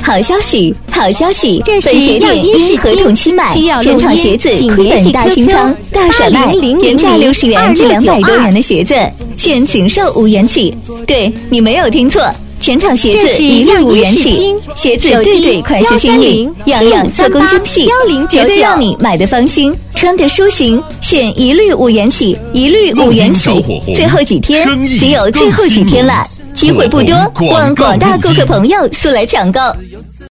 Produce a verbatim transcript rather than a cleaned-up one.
好消息，好消息！ 这是本鞋店因合同期满，全场鞋子亏本大清仓，大甩卖，原价六十元至两百多元的鞋子，现仅售五元起。对，你没有听错。全场鞋子一律五元起，鞋子对对款式新颖，样样做工精细，绝对让你买的放心，穿的舒心。现一律五元起，一律五元起，最后几天，只有最后几天了，机会不多，望广大顾客朋友速来抢购。